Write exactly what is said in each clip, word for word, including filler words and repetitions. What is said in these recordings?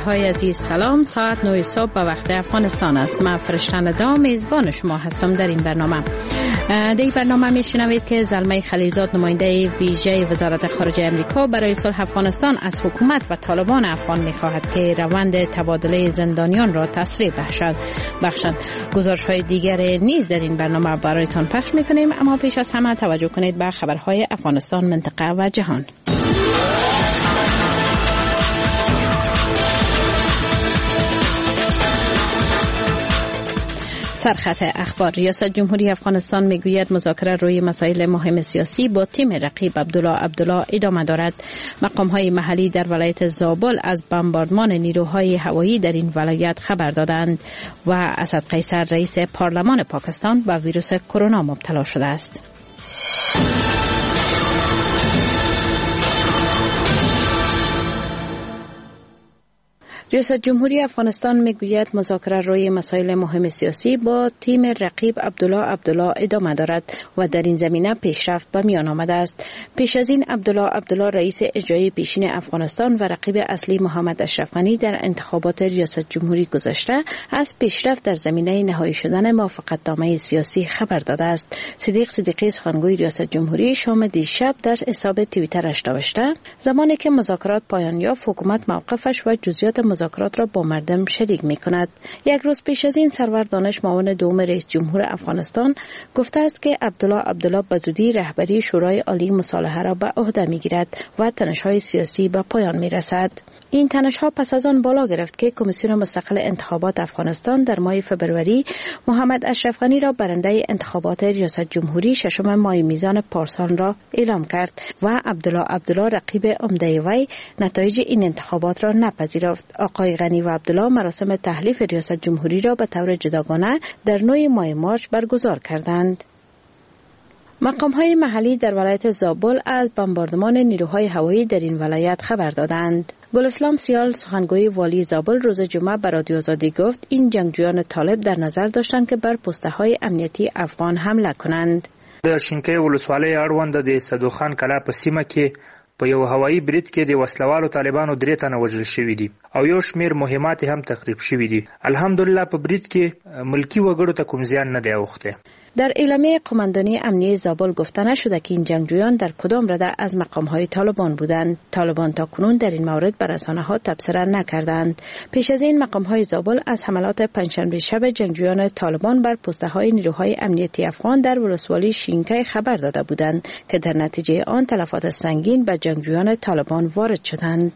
های عزیز سلام. ساعت نه صبح به وقت افغانستان است. من فرشتن دا میزبان شما هستم در این برنامه. در این برنامه میشنوید که زلمه خلیلزاد نماینده ویژه وزارت خارجه امریکا برای صلح افغانستان از حکومت و طالبان افغان میخواهد که روند تبادله زندانیان را تسریع بخشد. بخشند گزارش های دیگر نیز در این برنامه برایتان پخش میکنیم، اما پیش از همه توجه کنید به خبرهای افغانستان، منطقه و جهان. سرخط اخبار. ریاست جمهوری افغانستان میگوید مذاکره روی مسائل مهم سیاسی با تیم رقیب عبدالله عبدالله ادامه دارد. مقام‌های محلی در ولایت زابل از بمباردمان نیروهای هوایی در این ولایت خبر دادند و اسد قیصر رئیس پارلمان پاکستان به ویروس کرونا مبتلا شده است. ریاست جمهوری افغانستان میگوید مذاکره روی مسائل مهم سیاسی با تیم رقیب عبدالله عبدالله ادامه دارد و در این زمینه پیشرفت به میان آمده است. پیش از این عبدالله عبدالله رئیس اجرایی پیشین افغانستان و رقیب اصلی محمد اشرف غنی در انتخابات ریاست جمهوری گذشته از پیشرفت در زمینه نهایی شدن موافقتنامه سیاسی خبر داده است. صدیق صدیقی سخنگوی ریاست جمهوری شام دیشب در حساب توییترش نوشته زمانی که مذاکرات پایان یافت حکومت موقفش و جزئیات مذاکرات را با مردم شریک می کند. یک روز پیش از این سرور دانش معاون دوم رئیس جمهور افغانستان گفته است که عبدالله عبدالله به زودی رهبری شورای عالی مصالحه را به عهده می گیرد و تنش‌های سیاسی به پایان می رسد. این تنش‌ها پس از آن بالا گرفت که کمیسیون مستقل انتخابات افغانستان در ماه فبروری محمد اشرف غنی را برنده انتخابات ریاست جمهوری ششم ماه میزان پارسال را اعلام کرد و عبدالله عبدالله رقیب عمده وی نتایج این انتخابات را نپذیرفت. آقای غنی و عبدالله مراسم تحلیف ریاست جمهوری را به طور جداگانه در نه ماه مارس برگزار کردند. مقام‌های محلی در ولایت زابل از بمباردمان نیروهای هوایی در این ولایت خبر دادند. گلاسلام سیال سخنگوی والی زابل روز جمعه به رادیو آزادی گفت این جنگجویان طالب در نظر داشتند که بر پسته‌های امنیتی افغان حمله کنند. د شینکۍ ولسوالۍ اړوند د صدوخان کلا په سیمه کې په یو هوایي برید کې د وسلوالو طالبانو درې تنه وژل شوي دي او یو شمیر مهمات هم تخریب شوي دي. الحمدلله په برید کې ملکی وګړو ته کوم زیان نه دی اوخته. در اعلامیه قماندانی امنیه زابل گفته نشده که این جنگجویان در کدام رده از مقام‌های طالبان بودند. طالبان تاکنون در این مورد بر رسانه‌ها تبصره نکردند. پیش از این مقام‌های زابل از حملات پنجشنبه شب جنگجویان طالبان بر پسته‌های نیروهای امنیتی افغان در ولسوالی شینکۍ خبر داده بودند که در نتیجه آن تلفات سنگین به جنگجویان طالبان وارد شدند.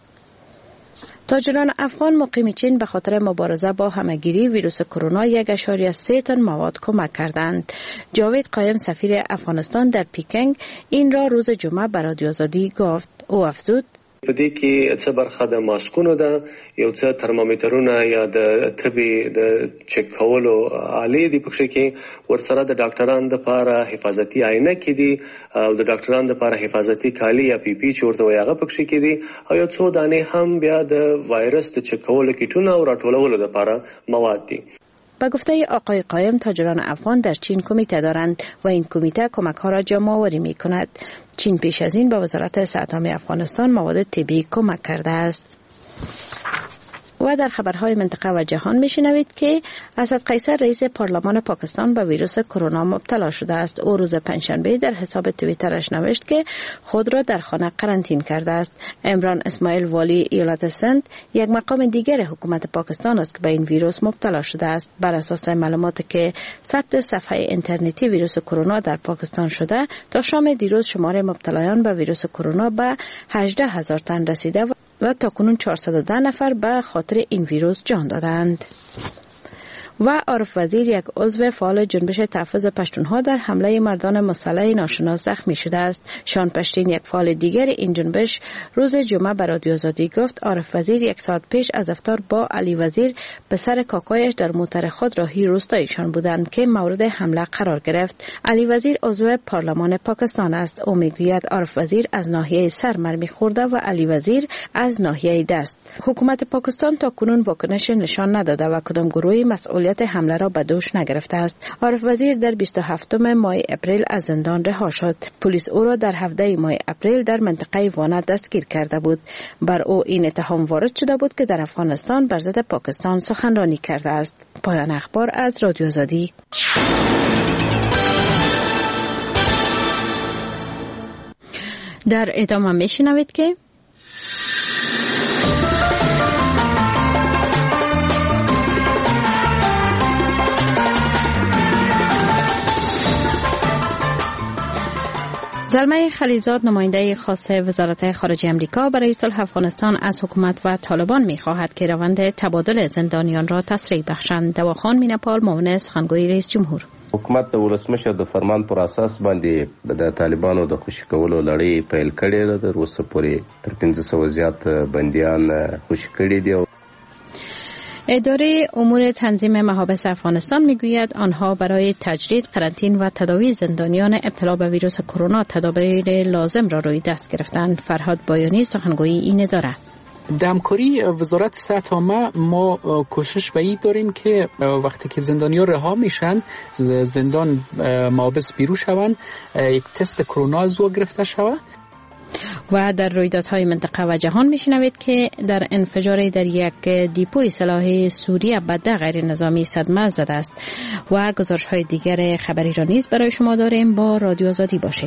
تاجران افغان مقیم چین به خاطر مبارزه با همهگیری ویروس کرونا یک ممیز سه تن مواد کمک کردند. جاوید قایم سفیر افغانستان در پکینگ این را روز جمعه به رادیو آزادی گفت. او افزود په دې کې څه برخه د ماسکونو ده، یو څه ترمامیټرونه یا د تبي د چک کولو آلې دي، پکې کې ورسره د ډاکټرانو لپاره حفاظتي عینه کې دي او د ډاکټرانو لپاره حفاظتي کالي یا پی پی چې ورته وایي هغه پکې کې دي او یو څو دانې هم بیا د وایرس د چک کولو کیټونه او راټولولو لپاره مواد دي. با گفته آقای قایم تاجران افغان در چین کمیته دارند و این کمیته کمک ها را جمع آوری می کند. چین پیش از این به وزارت صحت عامه افغانستان مواد طبی کمک کرده است. و در خبرهای منطقه و جهان میشنوید که اسد قیصر رئیس پارلمان پاکستان به ویروس کرونا مبتلا شده است. او روز پنجشنبه در حساب توییترش نوشت که خود را در خانه قرنطین کرده است. عمران اسماعیل والی ایالت سند یک مقام دیگر حکومت پاکستان است که به این ویروس مبتلا شده است. بر اساس معلوماتی که ثبت صفحه اینترنتی ویروس کرونا در پاکستان شده، تا شام دیروز شمار مبتلایان به ویروس کرونا به هجده هزار تن رسیده و تاکنون چهارصد و ده نفر به خاطر این ویروس جان دادند. و عارف وزیر یک عضو فعال جنبش تحفظ پشتونها در حمله مردان مسلح ناشناس زخمی شده است. شان پشتین یک فعال دیگر این جنبش روز جمعه به رادیو آزادی گفت عارف وزیر یک ساعت پیش از افطار با علی وزیر پسر کاکایش در موتر خود راهی روستایشان بودند که مورد حمله قرار گرفت. علی وزیر عضو پارلمان پاکستان است. او میگوید عارف وزیر از ناحیه سر مرمی خورده و علی وزیر از ناحیه دست. حکومت پاکستان تا کنون واکنش نشان نداده و کدام گروهی مسئول مسئولیت حمله را به دوش نگرفته است. عارف وزیر در بیست و هفتم ماه اپریل از زندان رها شد. پلیس او را در هفده ماه اپریل در منطقه وانه دستگیر کرده بود. بر او این اتهام وارد شده بود که در افغانستان بر ضد پاکستان سخنرانی کرده است. پایان اخبار از رادیو آزادی. در ادامه میشنوید که زلمه خلیلزاد نماینده خاص وزارت خارجه امریکا برای صلح افغانستان از حکومت و طالبان می‌خواهد که روند تبادل زندانیان را تسریع بخشند. دواخان مینپال معاون سخنگوی رئیس جمهور: حکومت د ولسمشر د فرمان پر اساس باندې د طالبانو د خوشی کولو لړۍ پیل کړې ده. تر اوسه پورې تر پنځه سوه زیات بندیان خوشی کړي دي. اداره امور تنظیم محابس افغانستان میگوید آنها برای تجدید قرنطین و تداوی زندانیان ابتلا به ویروس کرونا تدابیر لازم را روی دست گرفتند. فرهاد بایانی سخنگوی این اداره: در همکاری وزارت صحت عامه ما کوشش به این داریم که وقتی که زندانیان رها میشن زندان محابس بیرون شوند یک تست کرونا از او گرفته شود. و در رویدادهای منطقه و جهان میشنوید که در انفجار در یک دیپوی سلاح سوریه بده غیر نظامی صدمه زده است. و گزارش های دیگر خبری را نیز برای شما داریم. با رادیو آزادی باشید.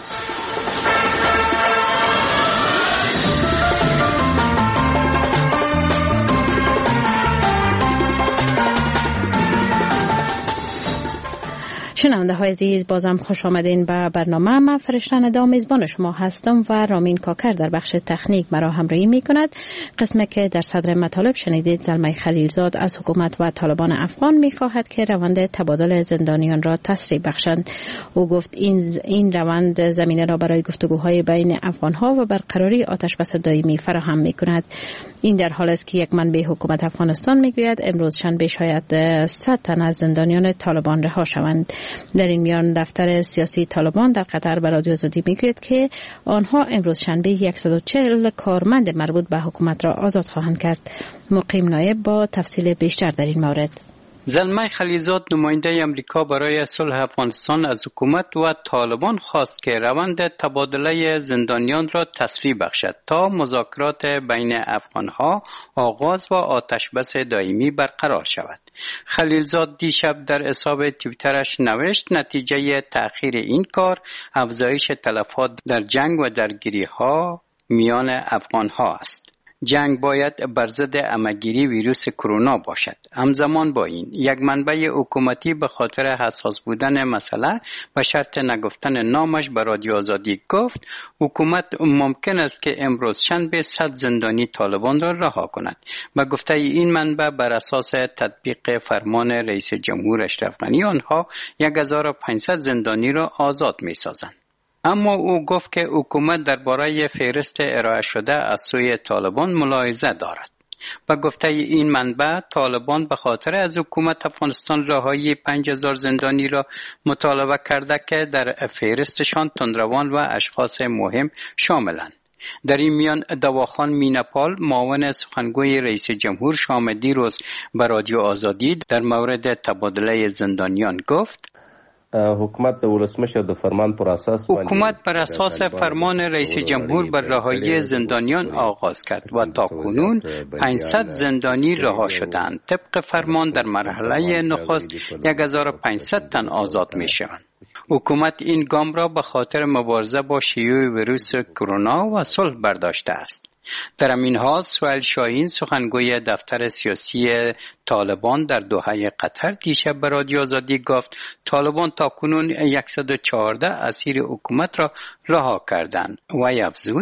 شنونده های عزیز، بازم خوش آمدین به برنامه. من فرشته ندا میزبان شما هستم و رامین کاکر در بخش تکنیک مرا همراهی می کند. قسمی که در صدر مطالب شنیدید، زلمه خلیلزاد از حکومت و طالبان افغان می خواهد که روند تبادل زندانیان را تسریع بخشند. او گفت این این روند زمینه را برای گفتگوهای بین افغان ها و برقراری آتش بس دائمی فراهم می کند. این در حال است که یک منبع حکومت افغانستان میگوید امروز شنبه شاید صد تن از زندانیان طالبان رها شوند. در این میان دفتر سیاسی طالبان در قطر به رادیو آزادی میگوید که آنها امروز شنبه صد و چهل کارمند مربوط به حکومت را آزاد خواهند کرد. مقیم نایب با تفصیل بیشتر در این مورد: زلمه خلیلزاد نماینده امریکا برای صلح افغانستان از حکومت و طالبان خواست که روند تبادله زندانیان را تسریع بخشد تا مذاکرات بین افغانها آغاز و آتشبس دائمی برقرار شود. خلیلزاد دیشب در حساب توییترش نوشت نتیجه تأخیر این کار افزایش تلفات در جنگ و درگیری‌ها میان افغانها است. جنگ باید بر ضد همه‌گیری ویروس کرونا باشد. همزمان با این یک منبع حکومتی به خاطر حساس بودن مسئله به شرط نگفتن نامش به رادیو آزادی گفت حکومت ممکن است که امروز شنبه صد زندانی طالبان را رها کند. به گفته این منبع بر اساس تطبیق فرمان رئیس جمهور اشرف غنی آنها هزار و پانصد زندانی را آزاد می‌سازند. اما او گفت که حکومت درباره فهرست ارائه شده از سوی طالبان ملاحظه دارد. با گفته این منبع طالبان به خاطر از حکومت افغانستان رهایی پنج هزار زندانی را مطالبه کرده که در فهرستشان تندروان و اشخاص مهم شاملند. در این میان دواخان مینپال معاون سخنگوی رئیس جمهور شام دیروز به رادیو آزادی در مورد تبادله زندانیان گفت حکومت د ولسمشر د فرمان پر اساس حکومت بر اساس فرمان رئیس جمهور بر رهایی زندانیان آغاز کرد و تاکنون پانصد زندانی رها شدند. طبق فرمان در مرحله نخست هزار و پانصد تن آزاد می شوند. حکومت این گام را به خاطر مبارزه با شیوع ویروس کرونا و صلح برداشته است. در این حال سهیل شاهین سخنگوی دفتر سیاسی طالبان در دوحه قطر دیشب به رادیو آزادی گفت طالبان تاکنون صد و چهارده اسیر حکومت را رها کردند و افزود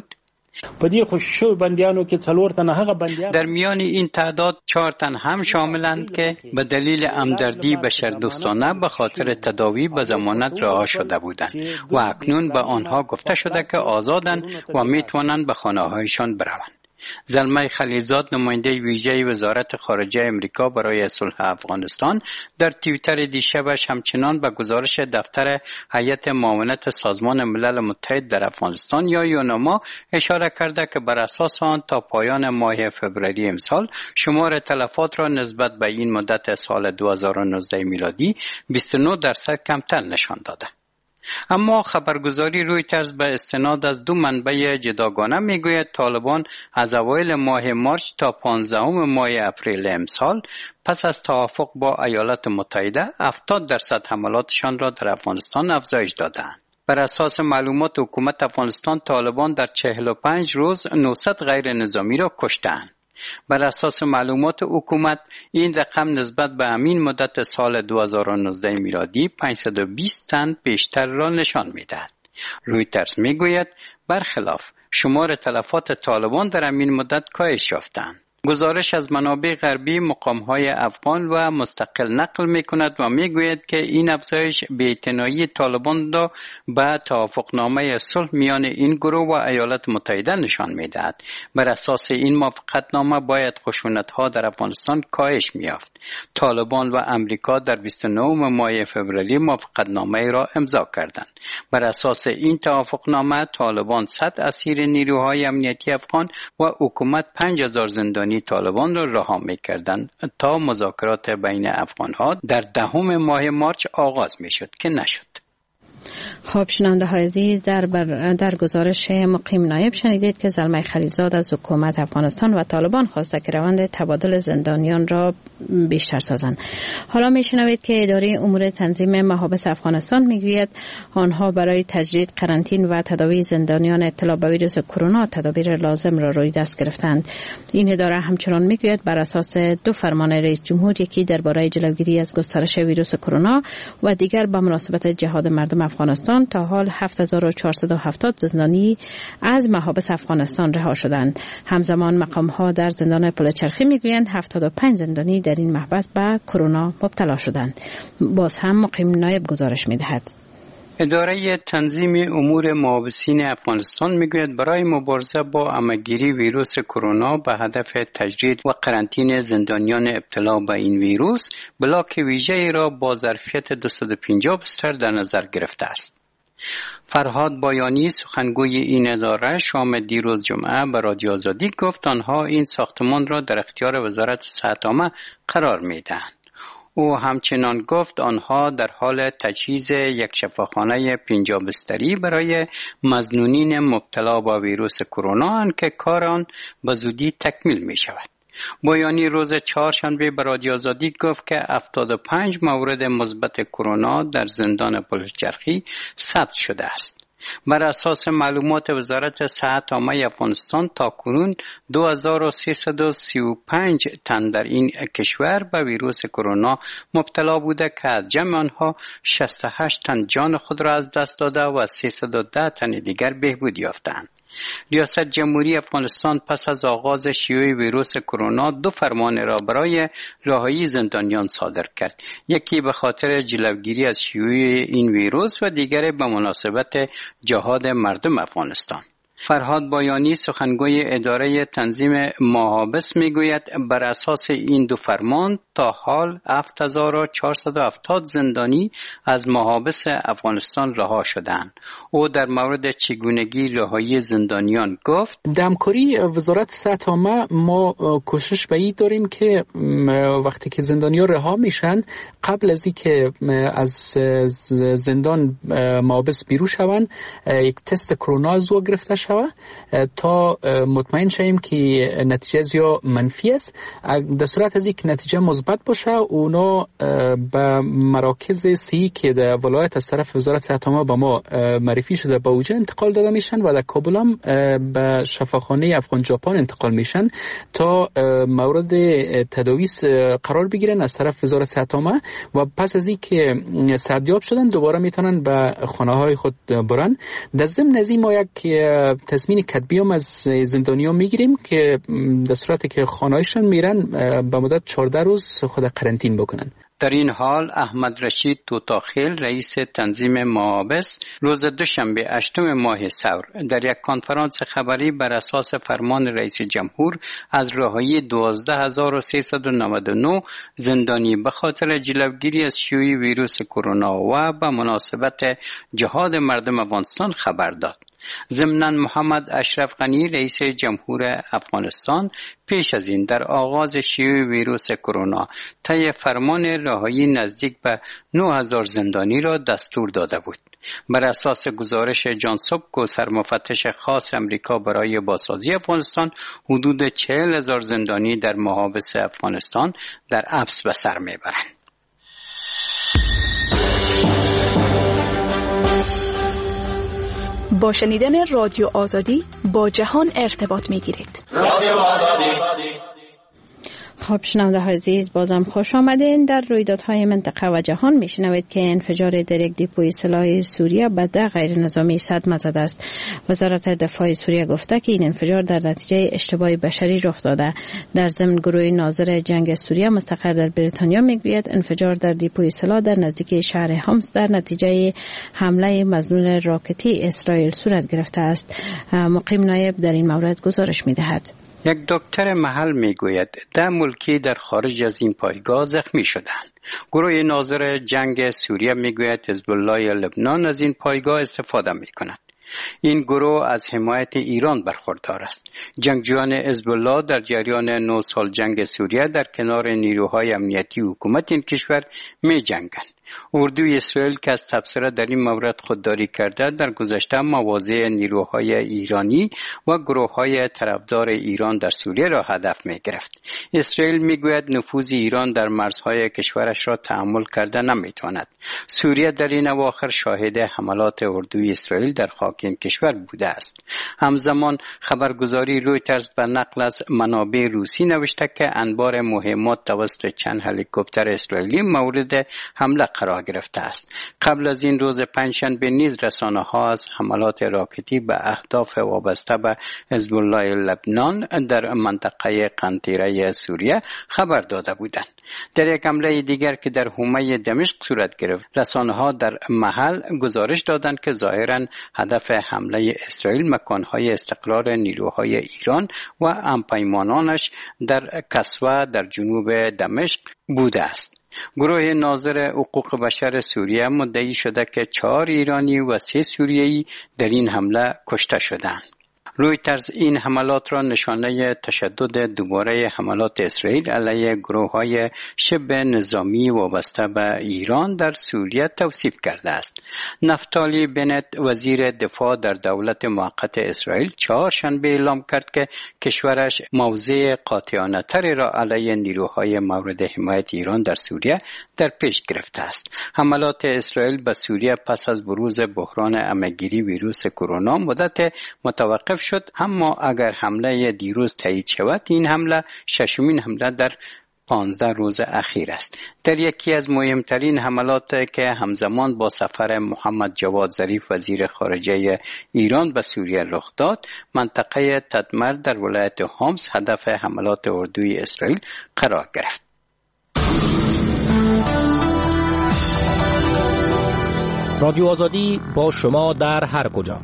در میان این تعداد چهار تن هم شاملند که به دلیل همدردی بشردوستانه به خاطر تداوی به ضمانت رها شده بودند و اکنون به آنها گفته شده که آزادند و میتوانند به خانه‌هایشان بروند. زلمه خلیلزاد نماینده ویژه وزارت خارجه امریکا برای صلح افغانستان در توییتر دیشبش همچنان به گزارش دفتر هیئت معاونت سازمان ملل متحد در افغانستان یا یوناما اشاره کرده که بر اساس آن تا پایان ماه فوریه امسال شمار تلفات را نسبت به این مدت سال دو هزار و نوزده میلادی بیست و نه درصد کمتر نشان داده. اما خبرگزاری رویترز به استناد از دو منبع جداگانه میگوید طالبان از اوایل ماه مارچ تا پانزدهم ماه اپریل امسال پس از توافق با ایالات متحده هفتاد درصد حملاتشان را در افغانستان افزایش دادند. بر اساس معلومات حکومت افغانستان طالبان در چهل و پنج روز نهصد غیر نظامی را کشتند. بر اساس معلومات حکومت این رقم نسبت به همین مدت سال دو هزار و نوزده میلادی پانصد و بیست تن بیشتر را نشان می‌دهد. رویترز میگوید برخلاف شمار تلفات طالبان در همین مدت کاهش یافتند. گزارش از منابع غربی مقام‌های افغان و مستقل نقل می‌کند و می‌گوید که این افزایش بی‌اعتنایی طالبان را به توافقنامه صلح میان این گروه و ایالات متحده نشان می‌دهد. بر اساس این موافقتنامه باید خشونت‌ها در افغانستان کاهش می‌یافت. طالبان و امریکا در بیست و نهم ماه فوریه موافقتنامه را امضا کردند. بر اساس این توافقنامه طالبان صد اسیر نیروهای امنیتی افغان و حکومت پنج هزار زندانی طالبان را رها می‌کردند تا مذاکرات بین افغان‌ها در دهم ماه مارچ آغاز می‌شد که نشد. خب شنونده های عزیز، در, در گزارش مقیم نایب شنیدید که زلمه خلیلزاد از حکومت افغانستان و طالبان خواسته که روند تبادل زندانیان را بیشتر سازند. حالا میشنوید که اداره امور تنظیم محابس افغانستان میگوید آنها برای تجدید قرنطین و تداوی زندانیان ابتلا به ویروس کرونا تدابیر لازم را روی دست گرفتند. این اداره همچنان میگوید بر اساس دو فرمان رئیس جمهور، یکی درباره جلوگیری از گسترش ویروس کرونا و دیگر به مناسبت جهاد مردم افغانستان، تا حال هفت هزار و چهارصد و هفتاد زندانی از محابس افغانستان رها شدند. همزمان مقام‌ها در زندان پلچرخی میگویند هفتاد و پنج زندانی در این محبس به کرونا مبتلا شدند. باز هم مقیم نایب گزارش میدهد. اداره تنظیم امور محابسین افغانستان میگوید برای مبارزه با عمه‌گیری ویروس کرونا به هدف تجدید و قرنطینه زندانیان ابتلا به این ویروس بلاک ویژه‌ای را با ظرفیت دویست و پنجاه بستر در نظر گرفته است. فرهاد بایانی سخنگوی این اداره شام دیروز جمعه به رادیو آزادی گفت آنها این ساختمان را در اختیار وزارت صحت عامه قرار میدهند. او همچنان گفت آنها در حال تجهیز یک شفاخانه پنجاه بستری برای مظنونین مبتلا با ویروس کرونا اند که کار آن به زودی تکمیل می شود. بایانی روز چهارشنبه به رادیو آزادی گفت که هفتاد و پنج مورد مثبت کرونا در زندان پلچرخی ثبت شده است. بر اساس معلومات وزارت صحت عامه افغانستان تاکنون دو هزار و سیصد و سی و پنج تن در این کشور به ویروس کرونا مبتلا بوده که از جمع آنها شصت و هشت تن جان خود را از دست داده و سیصد و ده تن دیگر بهبود یافتند. ریاست جمهوری افغانستان پس از آغاز شیوع ویروس کرونا دو فرمان را برای رهایی زندانیان صادر کرد. یکی به خاطر جلوگیری از شیوع این ویروس و دیگر به مناسبت جهاد مردم افغانستان. فرهاد بایانی سخنگوی اداره تنظیم محابس میگوید بر اساس این دو فرمان تا حال هفت هزار و چهارصد و هفتاد زندانی از محابس افغانستان رها شدند. او در مورد چگونگی رهایی زندانیان گفت دمکاری وزارت صحت عامه ما کوشش به این داریم که وقتی که زندانیان رها میشن قبل از اینکه از زندان محابس بیرون شوند یک تست کرونا از او گرفته شود تا مطمئن شویم که نتیجه از یا منفی است. در صورت از اینکه نتیجه مثبت باشه اونا به مراکز صحی که در ولایت از طرف وزارت صحت عامه به ما معرفی شده به اوجه انتقال داده میشن و در کابل هم به شفاخانه افغان ژاپن انتقال میشن تا مورد تداوی قرار بگیرن از طرف وزارت صحت عامه و پس از اینکه صحتیاب شدن دوباره میتونن به خانه های خود برن. در ضمن از این ما یک تصمیم کتبی هم از زندانیان میگیریم که در صورتی که خانه‌هایشان میرن به مدت چهارده روز خود قرنطین بکنن. در این حال احمد رشید توتاخیل رئیس تنظیم محابس روز دوشنبه هشتم ماه ثور در یک کنفرانس خبری بر اساس فرمان رئیس جمهور از رهایی دوازده هزار و سیصد و نود و نه زندانی به خاطر جلوگیری از شیوع ویروس کرونا و به مناسبت جهاد مردم افغانستان خبر داد. ضمناً محمد اشرف غنی رئیس جمهور افغانستان پیش از این در آغاز شیوع ویروس کرونا طی فرمان رهایی نزدیک به نه هزار زندانی را دستور داده بود. بر اساس گزارش جان سوبکو سرمفتش خاص امریکا برای بازسازی افغانستان، حدود چهل هزار زندانی در محابس افغانستان در حبس به سر میبرند. با شنیدن رادیو آزادی با جهان ارتباط میگیرید. رادیو آزادی. خب شنونده های عزیز، بازم خوش آمدین. در رویدادهای منطقه و جهان میشنوید که انفجار در یک دیپوی سلاح سوریه به ده غیر نظامی صدمه زده است. وزارت دفاع سوریه گفته که این انفجار در نتیجه اشتباه بشری رخ داده. در ضمن گروه ناظر جنگ سوریه مستقر در بریتانیا میگوید انفجار در دیپوی سلاح در نزدیکی شهر حمص در نتیجه حمله مظنون راکتی اسرائیل صورت گرفته است. مقیم نایب در این مورد گزارش میدهد. یک دکتر محل میگوید ده ملکی در خارج از این پایگاه زخمی شدند. گروه ناظر جنگ سوریه میگوید حزب الله لبنان از این پایگاه استفاده میکند. این گروه از حمایت ایران برخوردار است. جنگجویان حزب الله در جریان نه سال جنگ سوریه در کنار نیروهای امنیتی حکومت این کشور می جنگند. اردوی اسرائیل که از تبصره در این مورد خودداری کرده در گذشته مواضع نیروهای ایرانی و گروه‌های طرفدار ایران در سوریه را هدف می گرفت. اسرائیل می گوید نفوذ ایران در مرزهای کشورش را تحمل کرده نمی تواند. سوریه در این اواخر شاهد حملات اردوی اسرائیل در خاک این کشور بوده است. همزمان خبرگزاری رویترز به نقل از منابع روسی نوشته که انبار مهمات توسط چند هلیکوپتر اسرائیلی مورد حمله قرار گرفته است. قبل از این روز پنجشنبه نیز رسانه‌ها از حملات راکتی به اهداف وابسته به حزب الله لبنان در منطقه قنطیره سوریه خبر داده بودند. در یک حمله دیگر که در حومه دمشق صورت گرفت، رسانه‌ها در محل گزارش دادند که ظاهراً هدف حمله اسرائیل مکان‌های استقرار نیروهای ایران و همپیمانانش در کسوه در جنوب دمشق بوده است. گروه ناظر حقوق بشر سوریه مدعی شده که چهار ایرانی و سه سوریه‌ای در این حمله کشته شدند. رویترز این حملات را نشانه تشدد دوباره حملات اسرائیل علیه گروه‌های شبه نظامی وابسته به ایران در سوریه توصیف کرده است. نفتالی بنت وزیر دفاع در دولت موقت اسرائیل چهارشنبه اعلام کرد که کشورش موضع قاطعانه تری را علیه نیروهای مورد حمایت ایران در سوریه در پیش گرفته است. حملات اسرائیل به سوریه پس از بروز بحران عمه‌گیری ویروس کرونا مدت متوقف شد، اما اگر حمله دیروز تایید شود این حمله ششمین حمله در پانزده روز اخیر است. در یکی از مهمترین حملات که همزمان با سفر محمد جواد ظریف وزیر خارجه ایران به سوریه رخ داد، منطقه تدمر در ولایت حمص هدف حملات اردوی اسرائیل قرار گرفت. رادیو آزادی با شما در هر کجا.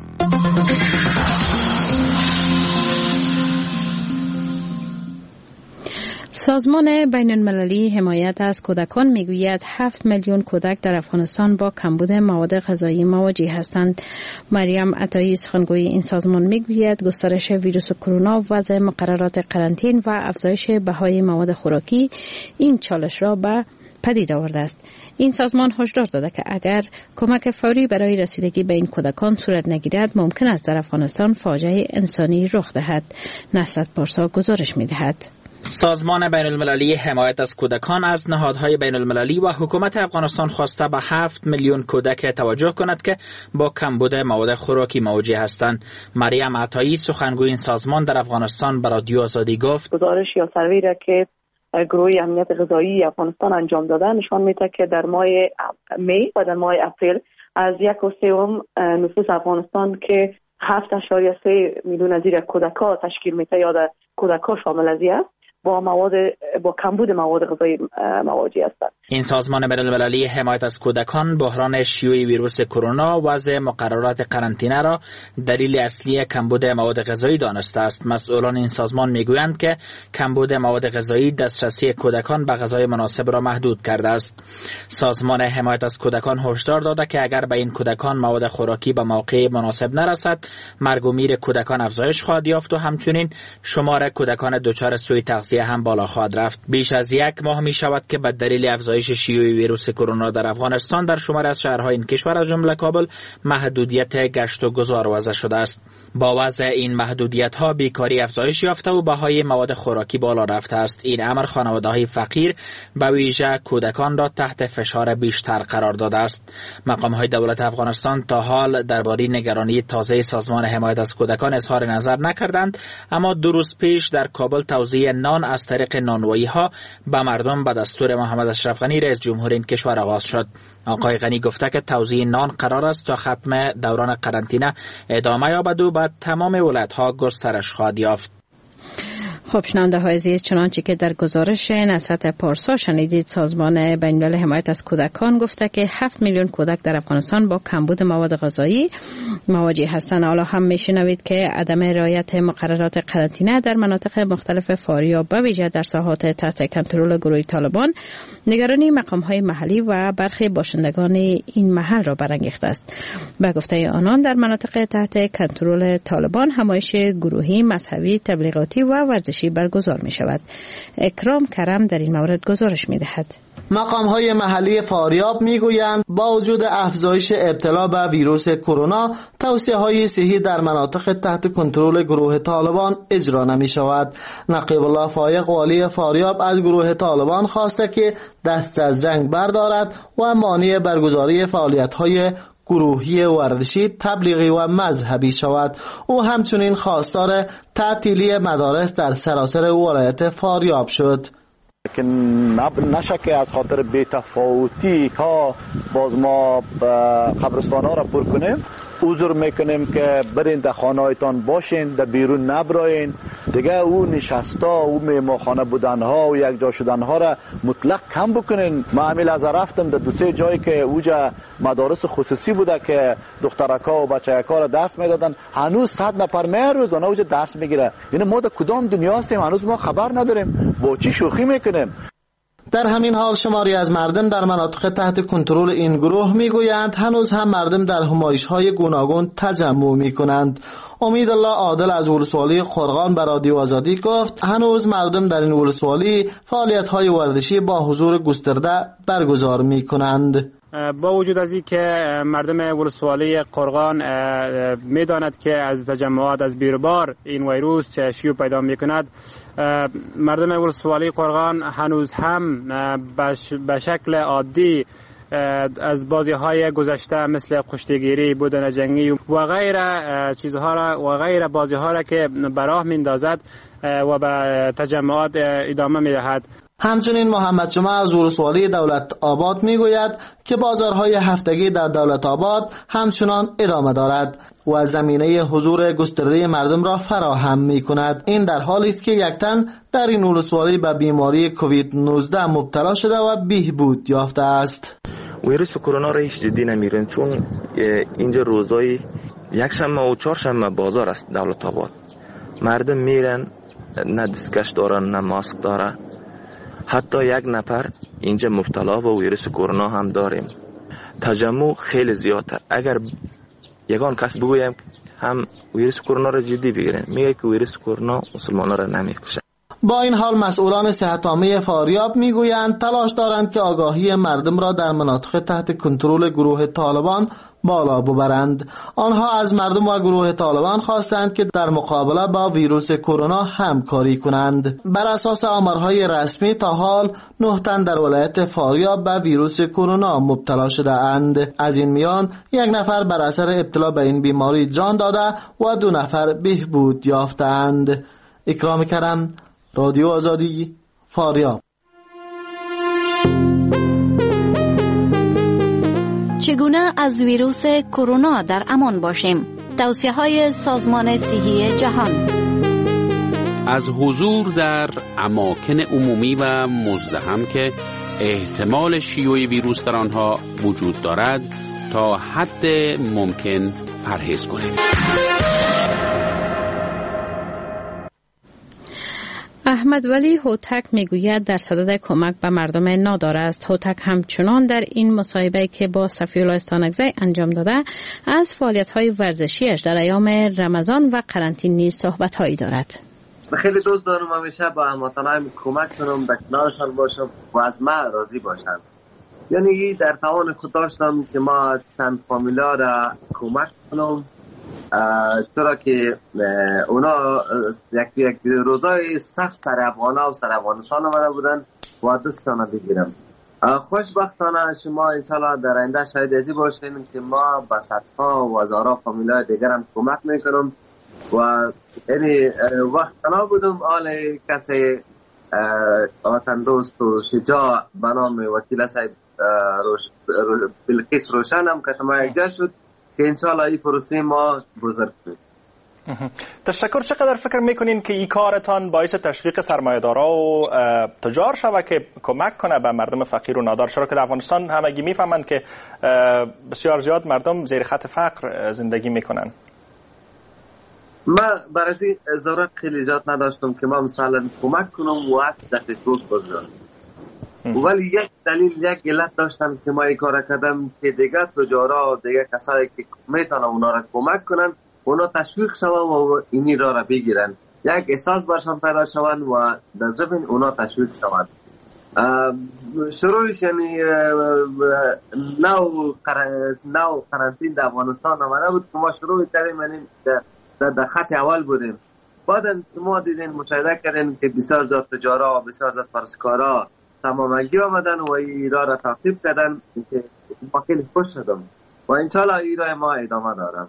سازمان بین المللی حمایت از کودکان میگوید هفت میلیون کودک در افغانستان با کمبود مواد غذایی مواجه هستند. مریم عطایی سخنگوی این سازمان میگوید گسترش ویروس کرونا، وضع مقررات قرنطین و افزایش بهای مواد خوراکی این چالش را به پدید آورده است. این سازمان هشدار داده که اگر کمک فوری برای رسیدگی به این کودکان صورت نگیرد ممکن است در افغانستان فاجعه انسانی رخ دهد. نصرت پارسا گزارش می‌دهد. سازمان بین المللی حمایت از کودکان از نهادهای بین المللی و حکومت افغانستان خواسته به هفت میلیون کودک توجه کند که با کمبود مواد خوراکی مواجه هستند. مریم عطایی سخنگوی این سازمان در افغانستان به رادیو آزادی گفت گزارش یا سروی را که گروه امنیت غذایی افغانستان انجام داده نشان میده که در ماه می و در ماه اپریل از یک و سوم نفوس افغانستان که هفت اشاریه سه میلیون از زیر کودک‌ها تشکیل میده یا در کودک‌ها شامل از است، با مواد با کمبود مواد غذایی مواجه هستند. این سازمان بین‌المللی حمایت از کودکان بحران شیوع ویروس کرونا و وضع مقررات قرنطینه را دلیل اصلی کمبود مواد غذایی دانسته است. مسئولان این سازمان میگویند که کمبود مواد غذایی دسترسی کودکان به غذای مناسب را محدود کرده است. سازمان حمایت از کودکان هشدار داده که اگر به این کودکان مواد خوراکی به موقع مناسب نرسد، مرگ و میر کودکان افزایش خواهد یافت و همچنین شمار کودکان دچار سوء تغذیه هم بالا خواهد رفت. بیش از یک ماه می شود که به دلیل افزایش شیوع ویروس کرونا در افغانستان در شماری از شهرهای این کشور از جمله کابل محدودیت گشت و گذار وضع شده است. با وضع این محدودیت ها بیکاری افزایش یافته و بهای مواد خوراکی بالا رفته است. این امر خانواده‌های فقیر به ویژه کودکان را تحت فشار بیشتر قرار داده است. مقام‌های دولت افغانستان تا حال درباره نگرانی تازه سازمان حمایت از کودکان اظهار نظر نکردند، اما دو روز پیش در کابل توزیع نان از طریق نانوایی ها به مردم به دستور محمد اشرف غنی رئیس جمهور این کشور آغاز شد. آقای غنی گفته که توزیع نان قرار است تا ختم دوران قرنطینه ادامه یابد و بعد تمام ولایت‌ها گسترش خواهد یافت. خب شنونده های عزیز، چنانچه که در گزارش نصرت پارسا شنیدید، سازمان بین‌المللی حمایت از کودکان گفته که هفت میلیون کودک در افغانستان با کمبود مواد غذایی مواجه هستند. حالا هم میشنوید که عدم رعایت مقررات قرنطینه در مناطق مختلف فاریاب به ویژه در ساحات تحت کنترل گروه طالبان نگرانی مقام‌های محلی و برخی باشندگان این محل را برانگیخته است. به گفته آنان در مناطق تحت کنترل طالبان همایش گروهی، مذهبی، تبلیغاتی و ورزشی برگزار می شود. اکرام کرم در این مورد گزارش می دهد. مقام‌های محلی فاریاب میگویند با وجود افزایش ابتلا به ویروس کرونا، توصیه‌های صحی در مناطق تحت کنترل گروه طالبان اجرا نمی شود. نقیب الله فایق والی فاریاب از گروه طالبان خواسته که دست از جنگ بردارد و مانع برگزاری فعالیت‌های گروهی ورزشی، تبلیغی و مذهبی شود. او همچنین خواستار تعطیلی مدارس در سراسر ولایت فاریاب شد. که نشه که از خاطر بی‌تفاوتی ها باز ما قبرستان ها را پر کنیم. عذر میکنیم که برین در خانه هایتان باشین، در بیرون نبراین. دیگه او نشستا، او میماخانه بودن ها و یک جا شدن ها را مطلق کم بکنین. ما امیل از رفتم در دو سه جایی که اوجا مدارس خصوصی بوده که دخترکا و بچه‌کا را دست میدادن، هنوز صد نفر می روزانه اوجا دست میگیره. یعنی ما در کدام دنیا هستیم هنوز ما خبر نداریم، با چی شوخی میکنیم. در همین حال شماری از مردم در مناطق تحت کنترل این گروه میگویند هنوز هم مردم در همایش‌های گوناگون تجمع میکنند. امید الله عادل از ولسوالی قرغان به رادیو آزادی گفت هنوز مردم در این ولسوالی فعالیت‌های ورزشی با حضور گسترده برگزار میکنند. با وجود از این که مردم ولسوالی قرغان میداند که از تجمعات از بیروبار این ویروس شیوع پیدا میکند، مردم ولسوالی قرغان هنوز هم به شکل عادی از بازی های گذشته مثل کشتیگیری، بودن جنگی و غیره چیزها را و غیره بازی ها را که براه میندازد و به تجمعات ادامه میدهد. همچنین محمد جمعه از ولسوالی دولت آباد میگوید که بازارهای هفتگی در دولت آباد همچنان ادامه دارد و زمینه حضور گسترده مردم را فراهم میکند. این در حالی است که یک تن در این ولسوالی به بیماری کووید نوزده مبتلا شده و بهبود یافته است. ویروس کرونا را هیچ جدی نمیگیرن، چون اینجا روزای یک شنبه و چهار شنبه بازار است دولت آباد. مردم میرن، نه دستکش دارن نه ماسک داره. حتی یک نفر اینجا مبتلا به ویروس کرونا هم داریم. تجمع خیلی زیاده. اگر یگان کس بگویم هم ویروس کرونا را جدی بگیرن، میگه که ویروس کرونا مسلمانان را نمیکشه. با این حال مسئولان صحت عامه فاریاب میگویند تلاش دارند که آگاهی مردم را در مناطق تحت کنترل گروه طالبان بالا ببرند. آنها از مردم و گروه طالبان خواستند که در مقابله با ویروس کرونا همکاری کنند. بر اساس آمارهای رسمی تا حال نه تن در ولایت فاریاب به ویروس کرونا مبتلا شده اند. از این میان یک نفر بر اثر ابتلا به این بیماری جان داده و دو نفر بهبود یافتند. اکرام کرم، رادیو آزادی، فاریاب. چگونه از ویروس کرونا در امان باشیم؟ توصیه‌های سازمان صحی جهان. از حضور در اماکن عمومی و مزدحم که احتمال شیوع ویروس در آنها وجود دارد تا حد ممکن پرهیز کنید. احمد ولی هوتک میگوید در صدد کمک به مردم نادار است. هوتک همچنان در این مصاحبه که با صفی‌الله استانکزی انجام داده از فعالیت‌های ورزشیش در ایام رمضان و قرنطینه نیز صحبت‌هایی دارد. خیلی دوست دارم همیشه با هموطنانم کمک کنم، به کنارشان باشم و از من راضی باشند. یعنی در توان خود داشتم که ما چند فامیلا را کمک کنم، چرا که اونا یک یک روزای سخت سر افغانا و سر افغانستان آمده بودن و دستشان بگیرم. خوشبختانه شما انشالله در آینده شاید ازی باشین که ما به صدها و هزارها فامیلای دیگر هم کمک میکنم و یعنی وقت تنها بودم آل کسی آتن دوست و شجاع به نام وکیل صاحب روش بلقیس روشن هم که شما یک جا شد که انشالله این پروسه ما بزرگ شد. تشکر. چقدر فکر میکنین که این کارتان باعث تشویق سرمایه‌دارا و تجار شود که کمک کنه به مردم فقیر و نادار، چرا که در افغانستان همگی میفهمند که بسیار زیاد مردم زیر خط فقر زندگی میکنن؟ ما برای این ضرورت خیلی زیاد نداشتم که ما مثلا کمک کنم و حتی دست دوست بگذارم، ولی یک دلیل یک علت داشتم که ما این کار کردم که دیگه تجارا دیگه کسایی که میتونن اونا را کمک کنن اونا تشویق شوند و اینی را را بگیرن، یک احساس برشان پیدا شوند و در ضمن اونا تشویق شوند. شروعش یعنی نو نو قرنطینه در افغانستان آمده بود که ما شروع کردیم، یعنی در خط اول بودیم. بعد ما دیدین مشاهده کردیم که بسیار زیاد تجارا و بسیار زیاد فرسکارا تمامگی آمدن و این را را تعقیب کردن که ما خیلی خوش شدم و انشالله این را ما ادامه دارم.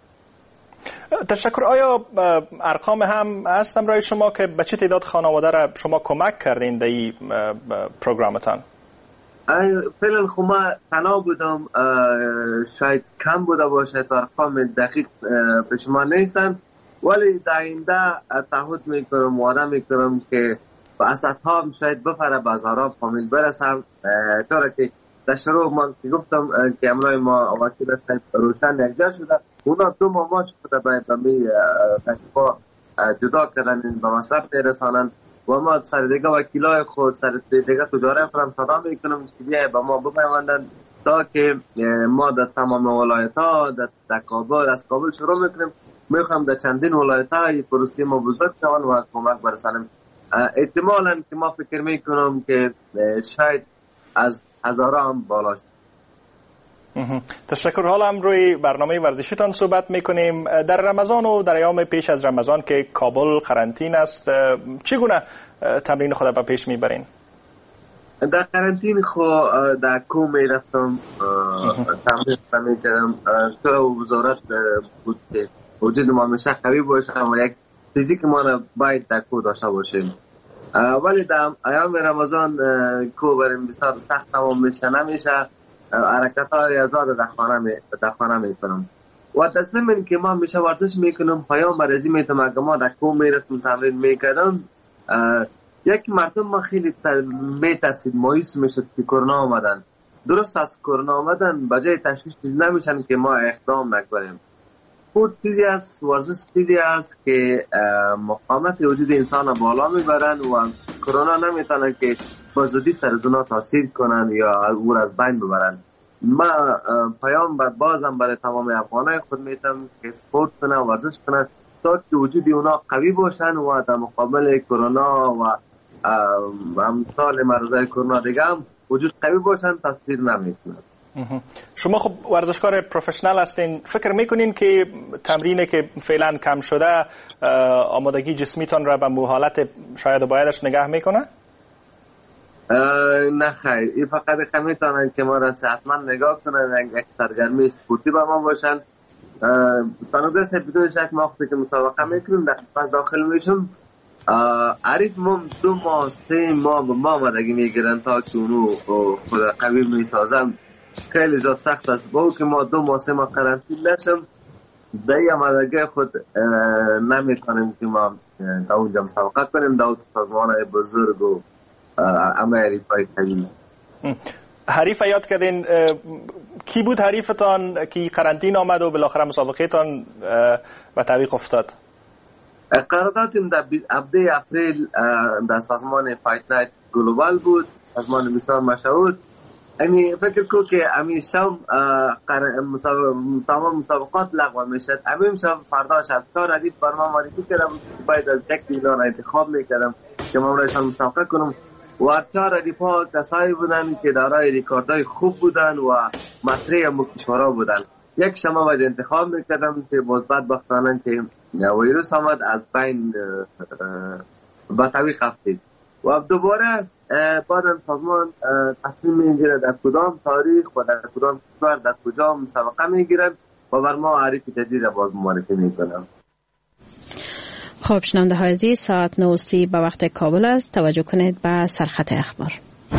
تشکر. آیا ارقام هم هستم برای شما که به چه تعداد خانواده را شما کمک کردین در این پروگرامتان؟ فعلا خب ما تنها بودم، شاید کم بوده باشه، تا ارقام دقیق به شما نیستن، ولی در آینده تعهد میکنم وعده میکنم که با اسدها هم شاید بفره به هزارها فامیل برسم، طوری که در شروع ما که گفتم که امروز ما وکیل صاحب روشن یکجا شده، اونا دو ماه ماش بوده باید به تکلیفا جدا کردن به مصرف میرسانن و ما سر دیگه وکیلای خود سر دیگه تجاره خودم صدا میکنم که بیای به ما بپیوندن تا که ما در تمام ولایت ها در کابل از کابل شروع میکنیم، میخوام در چندین ولایت ها این پروسه ما بزرگ شوند و کمک برسانیم. احتمالاً که ما فکر میکنم که شاید از هزارها هم بالا شد. تشکر. حالا هم روی برنامه ورزشیتان صحبت میکنیم. در رمضان و در ایام پیش از رمضان که کابل قرنطینه است، چگونه تمرین خود به پیش میبرین؟ در قرنطینه خود در کوم میرفتم تمرین میکردم، تو وزارت بود که وجود ما همیشه قوی باشه و یک فیزیک ما را باید در کو داشته باشیم، ولی در ایام رمضان کو بریم بسیار سخت تمام میشه، نمیشه حرکت های زیاد در خانه می در خانه میکنم و در ضمن که ما همیشه ورزش میکنم پیام مرزی میتونم که ما در کو میرفتم تمرین میکردم. یک مردم ما خیلی میترسید مایوس میشد که کرونا آمدن، درست از کرونا آمدن بجای تشویش چیز نمیشن که ما اقدام نکنیم. خود چیزی است، ورزش چیزی است که مقاومت وجود انسان بالا میبرن و کرونا نمیتونه که بازدی سر اونا تاثیر کنن یا او از بین ببرن. ما پیام بر بازم برای تمام افغانای خود میتونم که سپورت کنن، ورزش کنن تا که وجود اونا قوی باشن و در مقابل کرونا و امثال مرضای کرونا دیگه هم وجود قوی باشن، تاثیر نمیکنن. شما خب ورزشکار پروفشنال هستین، فکر میکنین که تمرینی که فعلا کم شده آمادگی جسمیتان را به حالت شاید بایدش نگه میکنه؟ نه خیر، این فقط میتونن که ما را صحتمند نگاه کنن، یک سرگرمی سپورتی با ما باشن. استانکزی صاحب بدون شک ما وقتی که مسابقه میکنیم در پس داخل میشم، عریف ما دو ماه سه ماه به ما آمدگی میگیرن تا که اونو خود قوی میسازن. خیلی زیاد سخت است با که ما دو ماه سه ماه قرنطینه نشم در مدرگه خود نمیتونیم که ما در اونجا مسابقه کنیم در سازمان های بزرگ و همه حریف های قوی. حریف یاد کردین، کی بود حریفتان که قرنطین آمد و بالاخره مسابقه تان به تعویق افتاد؟ قراردادیم در هفده اپریل در سازمان فایت نایت گلوبال بود، سازمان بسیار مشهور. یعنی فکر کو که همین شب تمام مسابقات لغو میشد. همین شب فردا شب چهار ردیف بر ما معرفی کردم باید از یک میلیون انتخاب میکردم که ما رایشان مسابقه کنم و چهار ردیف ها کسایی بودن که دارای ریکاردهای خوب بودن و مطرح مکشورا بودن. یک شما باید انتخاب میکردم که مثبت بختانن که ویروس آمد از بین با تعویق افتید و دوباره بعد سازمان تصمیم میگیره در کدام تاریخ و در کدام کشور در کجا مسابقه میگیرن و بر ما حریف جدید باز معرفی میکنن. خب شنونده های عزیز، ساعت نه و سی به وقت کابل است. توجه کنید به سرخط اخبار.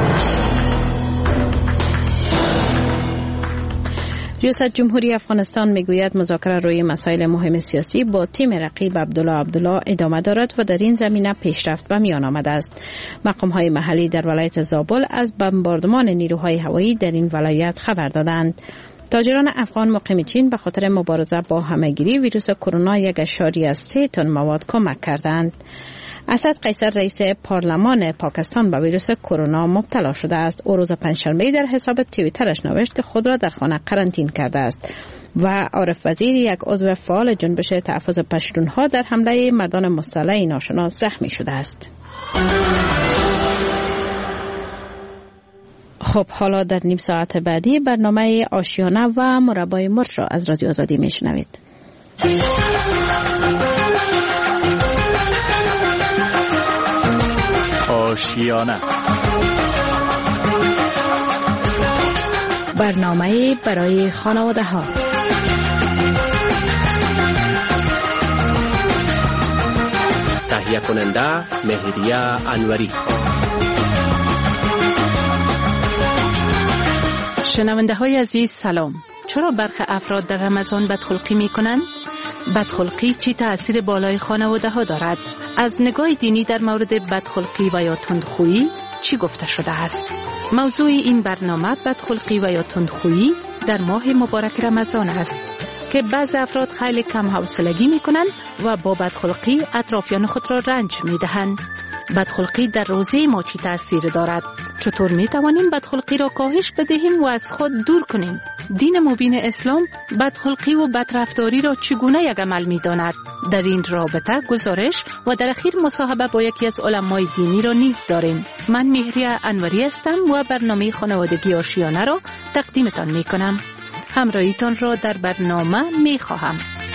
ریاست جمهوری افغانستان میگوید مذاکره روی مسائل مهم سیاسی با تیم رقیب عبدالله عبدالله ادامه دارد و در این زمینه پیشرفت به میان آمده است. مقام های محلی در ولایت زابل از بمباردمان نیروهای هوایی در این ولایت خبر دادند. تاجران افغان مقیم چین به خاطر مبارزه با همهگیری ویروس کرونا یک اشاریه سه تن مواد کمک کردند. اسد قیصر رئیس پارلمان پاکستان به ویروس کرونا مبتلا شده است. او روز پنجشنبه در حساب توییترش نوشت که خود را در خانه قرنطین کرده است. و عارف وزیر، یک عضو فعال جنبش تحفظ پشتونها، در حمله مردان مسلح ناشناس زخمی شده است. خب حالا در نیم ساعت بعدی برنامه آشیانه و مربای مرغ را از رادیو آزادی میشنوید. آشیانه، برنامه برای خانواده ها. تهیه کننده مهریه انوری. شنونده های عزیز سلام. چرا برخی افراد در رمضان بدخلقی می کنند؟ بدخلقی چی تأثیر بالای خانواده ها دارد؟ از نگاه دینی در مورد بدخلقی و یا تندخویی چی گفته شده است؟ موضوع این برنامه بدخلقی و یا تندخویی در ماه مبارک رمضان است که بعض افراد خیلی کم حوصلگی می کنند و با بدخلقی اطرافیان خود را رنج می دهند. بدخلقی در روزه ما چی تأثیر دارد؟ چطور می توانیم بدخلقی را کاهش بدهیم و از خود دور کنیم؟ دین مبین اسلام بدخلقی و بدرفتاری را چگونه یک عمل می داند؟ در این رابطه گزارش و در اخیر مصاحبه با یکی از علمای دینی را نیز داریم. من مهریه انوری هستم و برنامه خانوادگی آشیانه را تقدیمتان می کنم. همراهیتان را در برنامه می خواهم.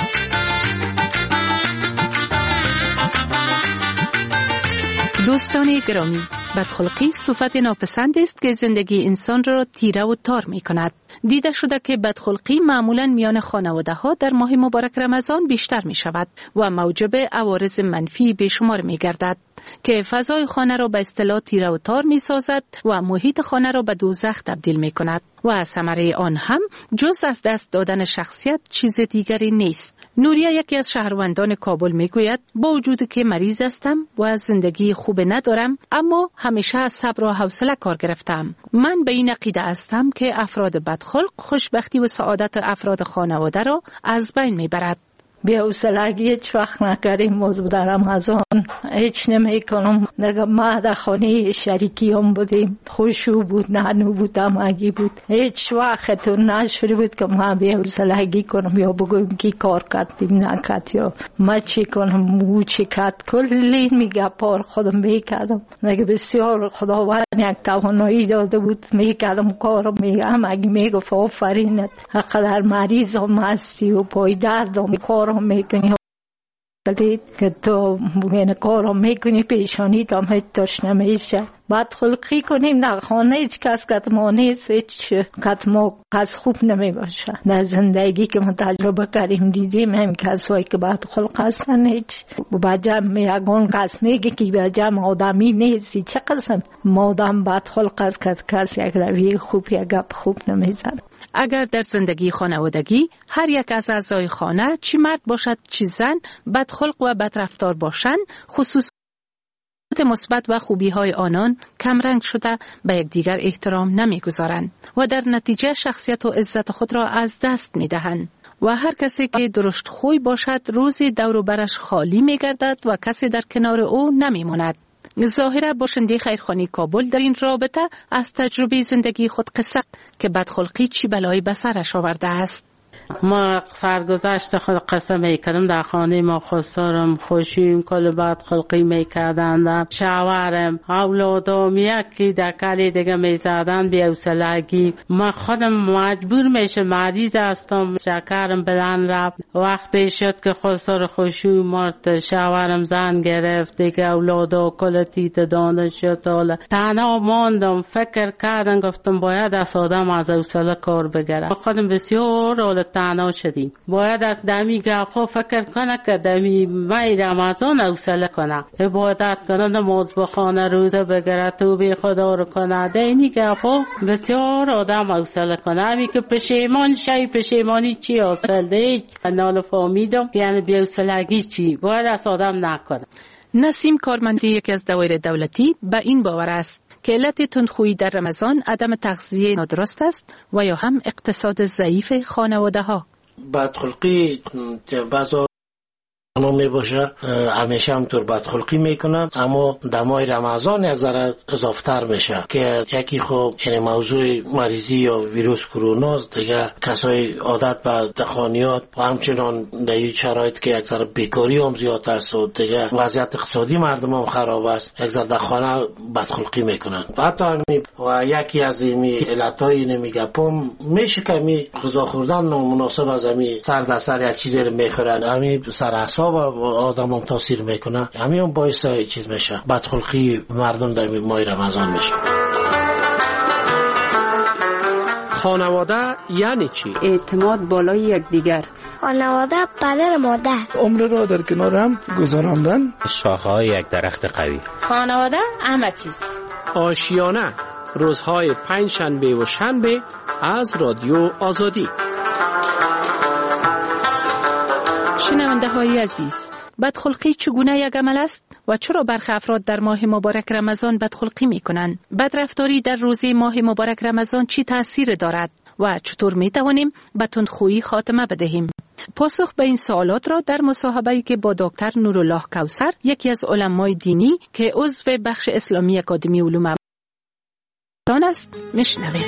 دوستان گرامی، بدخلقی صفت ناپسند است که زندگی انسان را تیره و تار می کند. دیده شده که بدخلقی معمولاً میان خانواده ها در ماه مبارک رمضان بیشتر می شود و موجب عوارض منفی به شمار می گردد که فضای خانه را به اصطلاح تیره و تار می سازد و محیط خانه را به دوزخ تبدیل می کند و ثمره آن هم جز از دست دادن شخصیت چیز دیگری نیست. نوریا، یکی از شهروندان کابل، میگوید با وجود که مریض هستم و از زندگی خوب ندارم، اما همیشه از صبر و حوصله کار گرفتم. من به این عقیده هستم که افراد بدخلق خوشبختی و سعادت افراد خانواده را از بین میبرد. بی حوصلگی هیچ وقت نکردیم. موضوع در رمضان هیچ نمی کنم. نگه ما در خانه شریکی هم بودیم، خوشو بود، نانو بود، همگی بود. هیچ وقت تو نشده بود که ما بی حوصلگی کنم یا بگویم که کار کردیم نکرد یا ما چی کنم مو چی کرد. کلی میگه پار خودم میکردم. نگه بسیار خداوند یک توانایی داده بود، میکردم کارم. میگه همگی میگفت آفرینت، حقدر مریض هم هستی و پای درد هم کار میکنی که تو بگین کارو میکنی پیشانی تا هم هیچ توش نمیشه. بدخلقی کنیم در خانه هیچ کس کتما نیست، هیچ کتما کس خوب نمی باشه. در زندگی که ما تجربه کردیم دیدیم هم کسایی که بدخلق هستن هیچ با جمع یگان کس میگه که با جمع آدمی نیستی. چه قسم مادم بدخلق است که کس یک رویه خوب یک گپ خوب نمیزن. اگر در زندگی خانوادگی هر یک از اعضای خانه چی مرد باشد چی زن بدخلق و بدرفتار باشند، خصوص مثبت و خوبی های آنان کمرنگ شده به یکدیگر احترام نمیگذارند و در نتیجه شخصیت و عزت خود را از دست میدهند و هر کسی که درشت خوی باشد روزی دور و برش خالی میگردد و کسی در کنار او نمیماند. ظاهرا باشنده خیرخوانی کابل در این رابطه از تجربه زندگی خود قصه که بدخلقی چی بلایی به سرش آورده است. ما سرگذشت خود قصه میکردم در خانه ما خسارم خوشیم کل بدخلقی میکردن شوهرم اولادم یکی در کلی دیگه میزدن بی حوصلگی. ما خودم مجبور میشه مریض هستم شکرم بلند رفت. وقتی شد که خسار خوشی مرد شوهرم زن گرفت دیگه اولادا کل تیت دانه شد. حالا تنها ماندم فکر کردم گفتم باید از آدم از حوصله کار بگیره. خودم بسیار حالا تنها شدیم. باید از دمی گفا فکر کنه که دمی مای رمضان حوصله کنه عبادت کنه نماز بخونه روزه بگیره توبه خدا رو کنه. دینی گفا بسیار آدم حوصله کنه. همی که پشیمان شی پشیمانی چی حاصل دیگ نال فهمیدم یعنی بی حوصلگی چی باید از آدم نکنه. نسیم کارمندی یکی از دوایر دولتی به این باور است که علت تندخویی در رمضان عدم تغذیه نادرست است و یا هم اقتصاد ضعیف خانواده ها. بدخلقی بعضا اما می باشه همیشه همطور بدخلقی میکنن اما دمای رمضان یک ذره اضافتر میشه که یکی خوب یعنی موضوع مریضی یا ویروس کرونا دیگه کسای عادت به دخانیات و همچنان در این شرایط که یک ذره بیکاری هم زیاد است و دیگه وضعیت اقتصادی مردم هم خراب است یک ذره دخانه بدخلقی میکنن. حتی و یکی از این علتای نمیگپم میشه که می غذا خوردن مناسب از می سر در سر یک چیزی رو میخورن همین سر و آدم هم تاثیر میکنه همین هم باعث چیز میشه بدخلقی مردم در ماه رمضان میشه. خانواده یعنی چی؟ اعتماد بالای یکدیگر. خانواده پدر مادر. عمر را در کنار هم گذراندن. شاخه‌های یک درخت قوی. خانواده همه چیز. آشیانه روزهای پنج شنبه و شنبه از رادیو آزادی. شنونده های عزیز، بدخلقی چگونه یک عمل است و چرا برخی افراد در ماه مبارک رمضان بدخلقی می کنند؟ بدرفتاری در روزه ماه مبارک رمضان چی تأثیر دارد و چطور می توانیم به تندخویی خاتمه بدهیم؟ پاسخ به این سوالات را در مصاحبه‌ای که با دکتر نورالله کوثر یکی از علمای دینی که عضو بخش اسلامی اکادمی علوم افغانستان است میشنویم.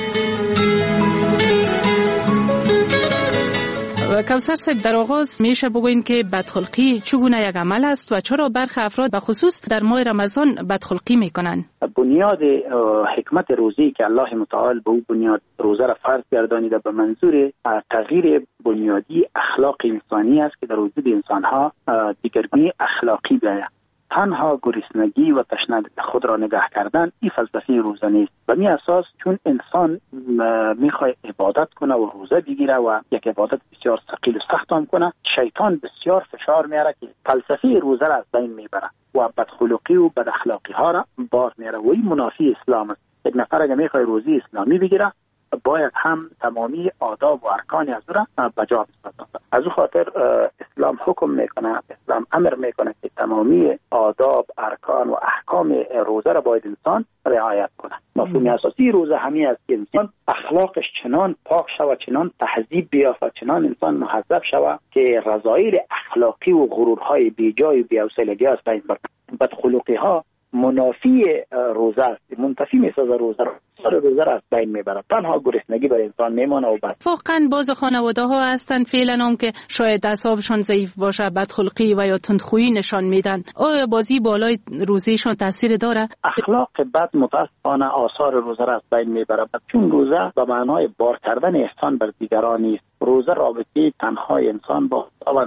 کوثر صاحب، در آغاز میشه بگوین که بدخلقی چگونه یک عمل است و چرا برخی افراد به خصوص در ماه رمضان بدخلقی میکنن؟ بنیاد حکمت روزی که الله متعال به او بنیاد روزه را فرض گردانیده به منظور تغییر بنیادی اخلاق انسانی است که در وجود انسانها دیگرگونی اخلاقی بیاید. تنها گرسنگی و تشنگی خود را نگاه کردن این فلسفه روزه نیست. به می اساس چون انسان میخواد عبادت کنه و روزه بگیره و یک عبادت بسیار ثقیل و سخت هم کنه، شیطان بسیار فشار میاره که فلسفه روزه را از بین میبره و بدخلقی و بد اخلاقی ها را بار میاره و این منافی اسلام است. یک نفر اگه میخواد روزی اسلامی بگیره باید هم تمامی آداب و ارکان از را بجا بسازد. از او خاطر اسلام حکم میکنه، اسلام امر میکنه که تمامی آداب، ارکان و احکام روزه را باید انسان رعایت کنه. مفهوم اساسی روزه همین است که انسان اخلاقش چنان پاک شود، چنان تهذیب بیافت، چنان انسان مهذب شود که رذایل اخلاقی و غرورهای بیجای و بی‌حوصلگی از بین بره. بدخلقی ها منافی روزه است، منتفی میسازه روزه را، سر روزه را از بین میبره. تنها گرسنگی بر انسان میمانه و بس. واقعا بعض خانواده ها هستند فعلا هم که شاید اعصابشون ضعیف باشه بدخلقی و یا تندخویی نشان میدن. آیا بازی بالای روزهشون تاثیر داره؟ اخلاق بد متاسفانه آثار روزه را از بین میبره، چون روزه به معنای بار کردن احسان بر دیگران نیست. روزه رابطه تنها انسان با خداوند شد.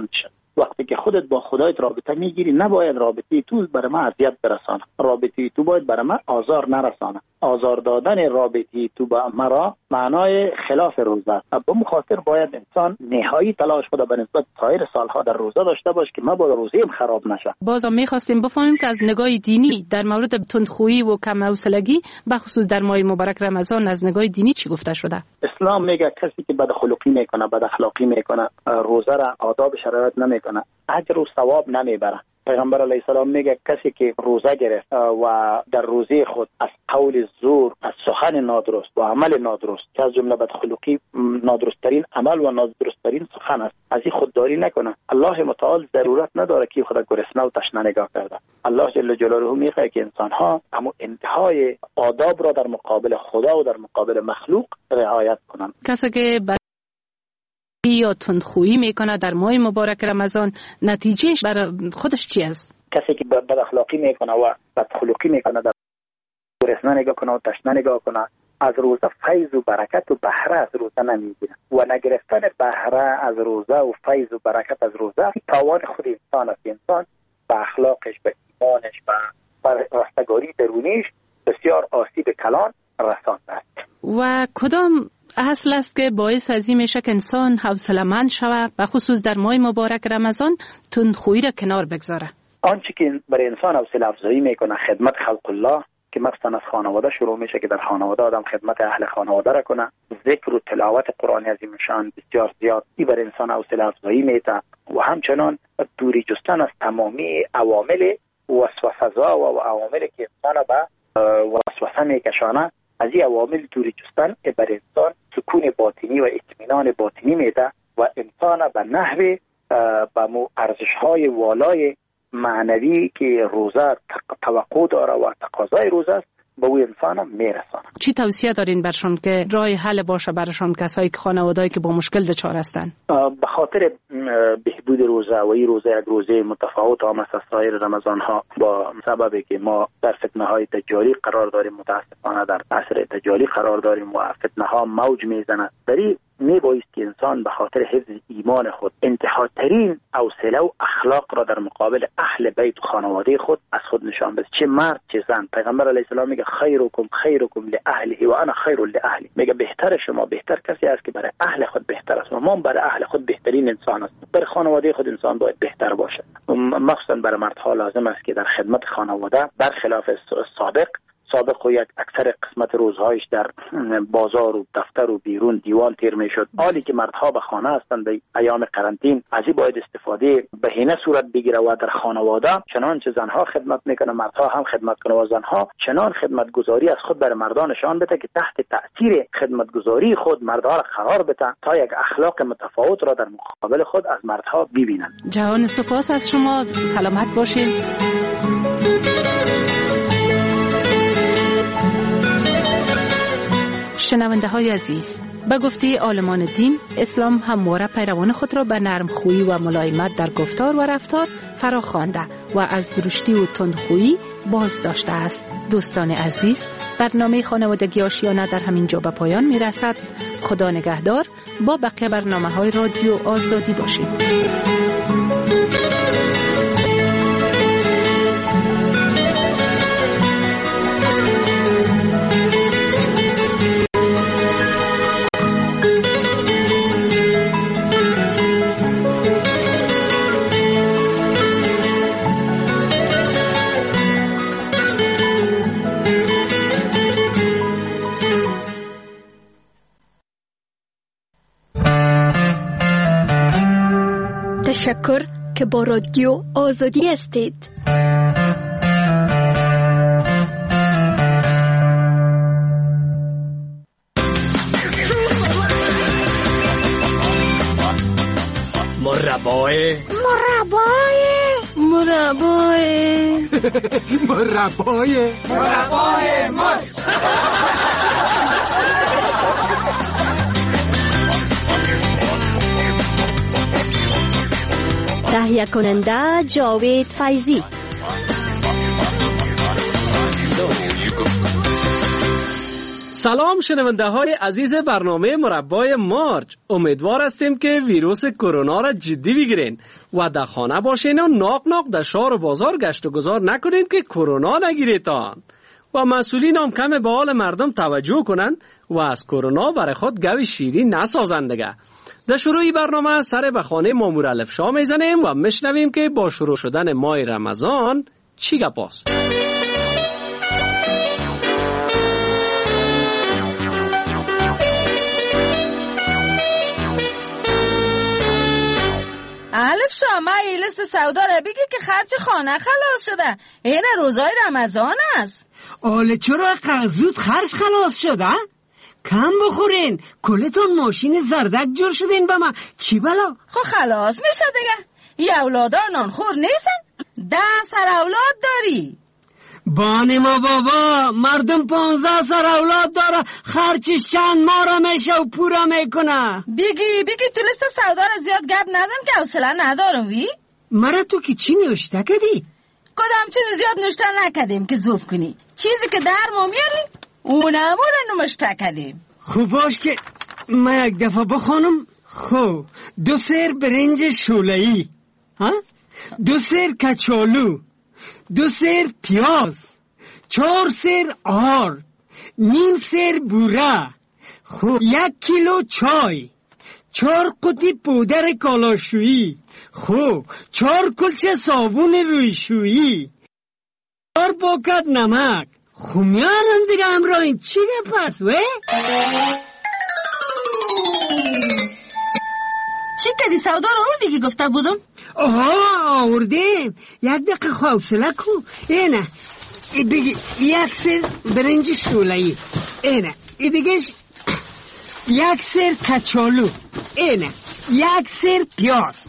وقتی که خودت با خدایت رابطه میگیری نباید رابطه تو برای من اذیت برسانه، رابطه تو باید برای من آزار نرسانه. آزار دادن رابطه تو با مرا معنای خلاف روزه است. به مخاطر باید انسان نهایی تلاش خود به نسبت سایر سالها در روزه داشته باش که مبادا روزه‌ام خراب نشه. باز هم می‌خواستیم بفهمیم که از نگاه دینی در مورد تندخویی و کم حوصلگی به خصوص در ماه مبارک رمضان از نگاه دینی چی گفته شده؟ اسلام میگه کسی که بد خلقی میکنه، بد اخلاقی میکنه، روزه را آداب شرایط نمیکنه، اجر و ثواب نمیبره. پیغمبر علیه السلام میگه کسی که روزه گرفت و در روزه خود از قول زور، از سخن نادرست و عمل نادرست که از جمله بدخلقی نادرستترین عمل و نادرستترین سخن است، از این خودداری نکنه. الله متعال ضرورت نداره که خود گرسنه و تشنه نگاه کرده. الله جل جلاله میگه که انسان ها اما انتهای آداب را در مقابل خدا و در مقابل مخلوق رعایت کنند. کسی که یا تندخویی میکنه در ماه مبارک رمضان نتیجهش برای خودش چی است؟ کسی که بد اخلاقی میکنه و بدخلقی میکنه، در گرسنه نگاه کنه و تشنه نگاه کنه، از روزه فیض و برکت و بهره از روزه نمیگیره و نگرفتن بهره از روزه و فیض و برکت از روزه تاوان خود انسان است. انسان به اخلاقش، به ایمانش، به رستگاری درونیش بسیار آسیب کلان رسانده است. و کدام اصل است که باعث از این میشه که انسان حوصله‌مند شود و خصوص در ماه مبارک رمضان تندخویی را کنار بگذاره؟ آنچه که برای انسان حوصله افزایی میکنه خدمت خلق الله که مثلا از خانواده شروع میشه که در خانواده آدم خدمت اهل خانواده را کنه، ذکر و تلاوت قرآن عظیم شان بسیار زیاد این برای انسان حوصله افزایی میده و همچنان دوری جستن از تمامی عوامل وسوسه‌زا و عواملی که انسان به وسوسه میکشانه، از این عوامل دوری جستن برای انسان سکون باطنی و اطمینان باطنی میده و انسان به نحو به ارزش‌های والای معنوی که روزه توقع داره و تقاضای روزه است به او انسان میرسانه. چی توصیه دارین برشان که راه حل باشه برشان کسایی که خانواده‌ای که با مشکل دچار هستن؟ به خاطر بهبود روزه و این روزه یک روزه متفاوت هم است از سایر رمضان ها، با سببی که ما در فتنه های دجالی قرار داریم، متاسفانه در عصر دجالی قرار داریم و فتنه ها موج میزنه. در این میبایست که انسان به خاطر حفظ ایمان خود انتهاترین حوصله و اخلاق را در مقابل اهل بیت و خانواده خود از خود نشان بده، چه مرد چه زن. پیغمبر علیه السلام میگه خیرکم خیرکم لاهله و انا خیر لاهلی، میگه بهتر شما بهتر کسی است که برای اهل خود بهتر است و ما برای اهل خود بهترین انسان است. برای خانواده خود انسان باید بهتر باشه، مخصوصا برای مردها لازم است که در خدمت خانواده برخلاف سابق سابق و یک اکثر قسمت روزهایش در بازار و دفتر و بیرون دیوان تیر میشد، حالی که مردها به خانه هستند به ایام قرنطین از این باید استفاده بهینه صورت بگیره و در خانواده چنانچه زنها خدمت میکنه مردها هم خدمت کنه و زنها چنان خدمتگزاری از خود برای مردان نشان بده که تحت تأثیر خدمتگزاری خود مردها را قرار بده تا یک اخلاق متفاوت را در مقابل خود از مردها ببینند. جهان سپاس از شما، سلامت باشید. شنونده های عزیز، به گفته عالمان دین، اسلام همواره پیروان خود را به نرمخویی و ملایمت در گفتار و رفتار فرا خوانده و از درشتی و تندخویی باز داشته است. دوستان عزیز، برنامه خانوادگی آشیانه در همین جا به پایان می رسد. خدا نگهدار. با بقیه برنامه های رادیو آزادی باشید. تشکر که با رادیو آزادی هستید. مربای مربای مربای مربای مربای مر تهیه کننده جاوید فیضی، سلام شنونده های عزیز برنامه مربای مارج. امیدوار هستیم که ویروس کرونا را جدی بگیرین و در خانه باشین و ناق ناق در شهر و بازار گشت و گذار نکنین که کرونا نگیریتان و مسئولین هم کم به حال مردم توجه کنن و از کرونا برای خود گوی شیرین نسازن دیگه. در شروع برنامه سر به خانه مامور الف شاه میزنیم و میشنویم که با شروع شدن ماه رمضان چی گپاست. الف شاه، ما این لیست سودا را بگی که خرچ خانه خلاص شده. این روزای رمضان است. آله چرا زود خرج خلاص شده؟ کم بخورین، کلتون ماشین زردک جور شدین با ما. چی بلا؟ خو خلاص میشه دیگه. یه اولادا نانخور نیستن؟ ده سر اولاد داری. بانی ما بابا، مردم پانزده سر اولاد داره، خرچش چند ماه را میشه و پورا میکنه. بگی بگی تو لیست سودا را زیاد گپ ندم که حوصله ندارم. وی مرا تو که چی نوشته کدی؟ کدام چیز زیاد نوشته نکدیم که زوف کنی. چیزی که در ما میاری اونم رو نوشته کدیم. خوب باش که ما یک دفعه بخونم. خب دو سر برنج شوله‌ای، ها؟ دو سر کچالو، دو سر پیاز، چهار سر آر، نیم سر بوره، خب یک کیلو چای، چهار قطی پودر کالاشویی، خب چهار کلچه صابون رویشویی، چهار پاکت نمک. خب میارم دیگه امرا این چی پس وی؟ چی کدی سودا رو آوردی که گفته بودم؟ آها آوردیم. یک دقیقه حوصله کو. اینه ای بگی یک سر برنج شوله‌ای، اینه ای دیگهش یک سر کچالو، اینه یک سر پیاز،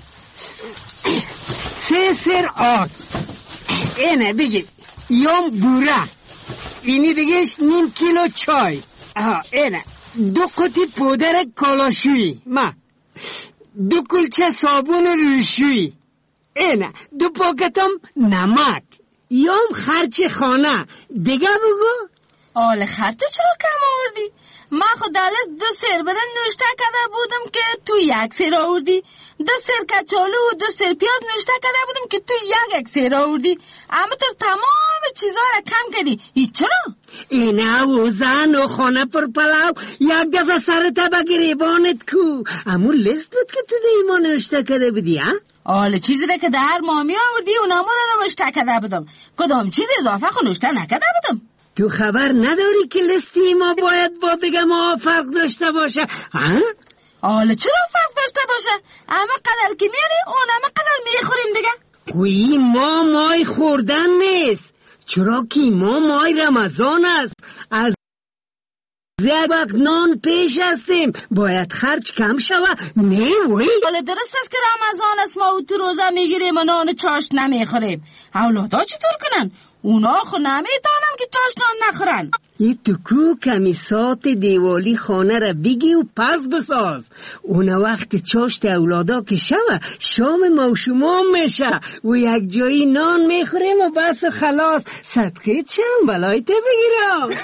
سه سر آرد، اینه بگی یوم بوره، اینی دیگهش نیم کیلو چای، آها اینه دو قطی پودر کالاشویی، ما دو کلچه صابون رویشویی، اینه دو پاکتم نمک. یام خرچ خانه دیگه بگو. آله خرچ چرا کم آوردی؟ من خود دلت دو سر برن نوشته کرده بودم که تو یک سر آوردی. دو سر کچالو و دو سر پیاز نوشته کرده بودم که تو یک یک سر آوردی. اما تو تمام چیزها را کم کردی. ای چرا؟ اینه و زن و خانه پر پلاو یک دفعه سرت به گریبانت کو. اما لیست بود که تو دیما نوشته کرده بودی ها؟ آله چیزی را که در مامی آوردی اونامو را نوشته کرده بودم. کدام چیز اضافه خو نوشته نکرده بودم. تو خبر نداری که لیستی ما باید با دیگه ما فرق داشته باشه ها؟ آله چرا فرق داشته باشه؟ اما قدر که میاری اونم قدر میخوریم دیگه. خوی ما مای خوردن نیست، چرا که ما مای رمضان است. از زیاد وقت نان پیش هستیم، باید خرج کم شوه. نه وی آله درست است که رمضان است ما تو روزه میگیریم و نان چاشت نمیخوریم. اولادا چطور کنن؟ اونا خو نمیتونن که چاشتان نخورن. یه تکو کمی سات دیوالی خانه را بگی و پس بساز. اونا وقت چاشت اولادا که شوه شام ما و شما میشه و یک جایی نان میخوریم و بس خلاص. صدقه چم بلایت بگیرم.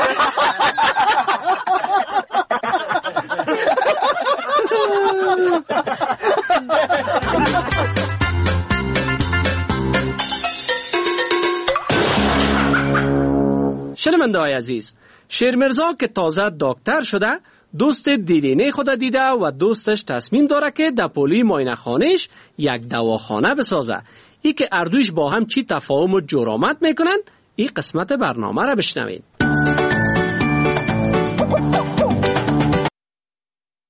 شنونده های عزیز، شیرمرزا که تازه دکتر شده دوست دیرینه خود دیده و دوستش تصمیم داره که در پولی معاینه خانهش یک دواخانه بسازه. ای که اردویش با هم چی تفاهم و جرامت میکنن، این قسمت برنامه را بشنوید.